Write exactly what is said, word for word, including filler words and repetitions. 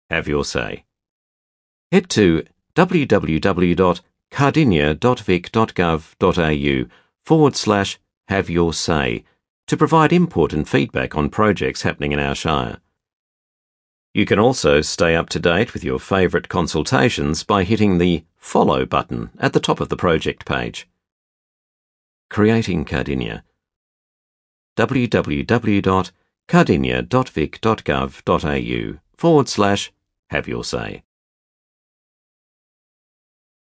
Have your say. Head to www.cardinia.vic.gov.au forward slash have your say to provide input and feedback on projects happening in our shire. You can also stay up to date with your favourite consultations by hitting the Follow button at the top of the project page. Creating Cardinia. www.cardinia.vic.gov.au forward slash have your say.